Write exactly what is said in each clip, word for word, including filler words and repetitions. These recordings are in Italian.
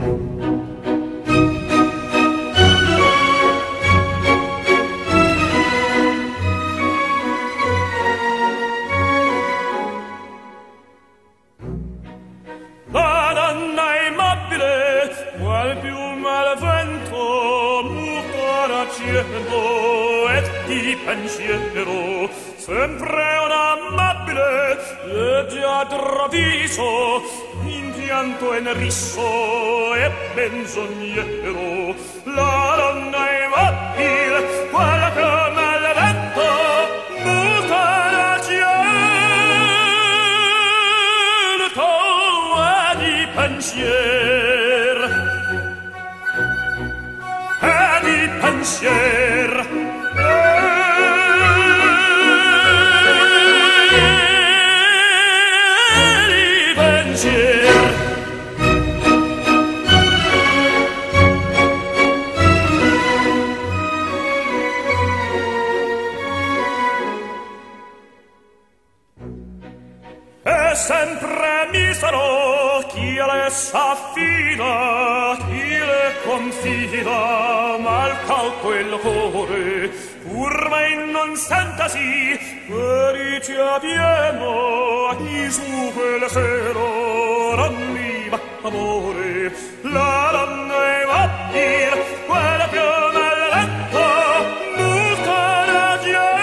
La donna immobile, qual piuma al vento, muta da cielo et di pensiero, sempre un'amabile, leggiadro viso, in pianto e in riso e menzognero. La donna immobile, qual piuma al vento, muta da cielo pensier e di pensier e di pensier e sempre mi sarò chi a le s'affida, chi le confida, mal calco il cuore, pur mai non sentasi, che dice abbiamo, chi su quel sero non mi va amore, la donna è vabbir, quella più nel letto, muta la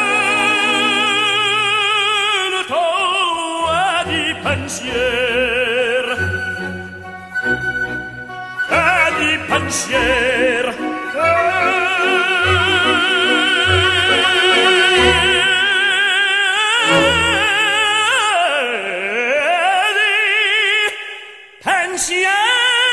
gente, e di pensier, e di pensier e di pensier